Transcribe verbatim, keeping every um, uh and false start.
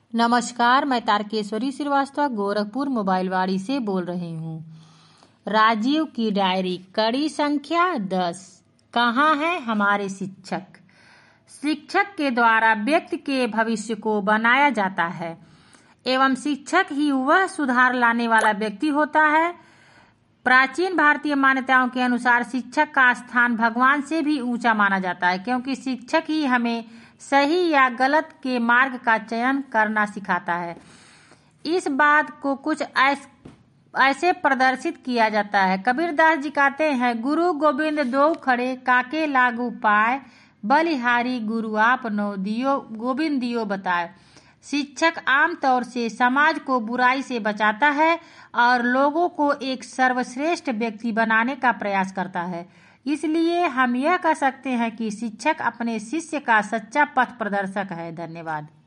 नमस्कार, मैं तारकेश्वरी श्रीवास्तव गोरखपुर मोबाइलवाड़ी से बोल रही हूँ। राजीव की डायरी कड़ी संख्या दस। कहाँ हैं हमारे शिक्षक? शिक्षक के द्वारा व्यक्ति के भविष्य को बनाया जाता है एवं शिक्षक ही वह सुधार लाने वाला व्यक्ति होता है। प्राचीन भारतीय मान्यताओं के अनुसार शिक्षक का स्थान भगवान से भी ऊंचा माना जाता है, क्योंकि शिक्षक ही हमें सही या गलत के मार्ग का चयन करना सिखाता है। इस बात को कुछ ऐसे प्रदर्शित किया जाता है। कबीरदास जी कहते हैं, गुरु गोविंद दो खड़े काके लागू पाए, बलिहारी गुरु आप नो दियो गोविंद दियो बताए। शिक्षक आमतौर से समाज को बुराई से बचाता है और लोगों को एक सर्वश्रेष्ठ व्यक्ति बनाने का प्रयास करता है। इसलिए हम यह कह सकते हैं कि शिक्षक अपने शिष्य का सच्चा पथ प्रदर्शक है। धन्यवाद।